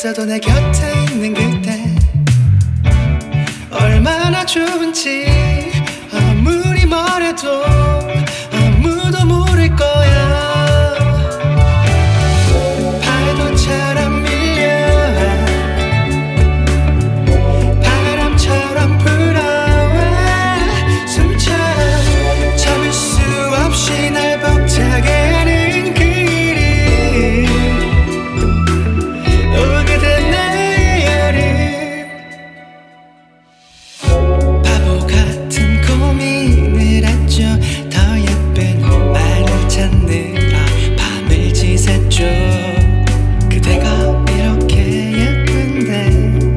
있어도 내 곁에 있는 그대 얼마나 좋은지 아무리 멀어도 아무도 모를 거야. 파도처럼 밀려와 바람처럼 불어와 숨차 참을 수 없이 날 벅차게 하는 그 이름 오 그대 나의 여름. 바보 같은 고민을 했죠. 더 예쁜 말을 찾느라 밤을 지샜죠. 그대가 이렇게 예쁜데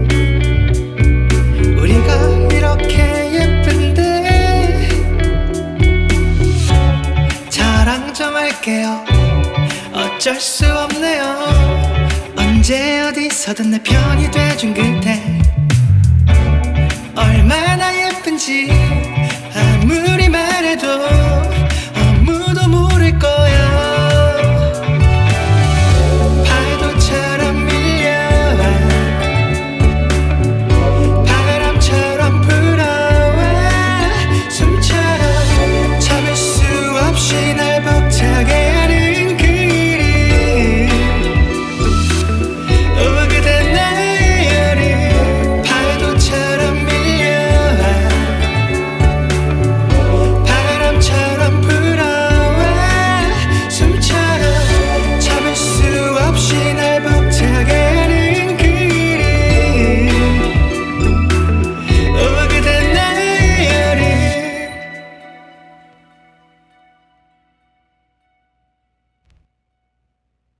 우리가 이렇게 예쁜데 자랑 좀 할게요. 어쩔 수 없네요. 언제 어디서든 내 편이 돼준 그대 얼마나 예쁜지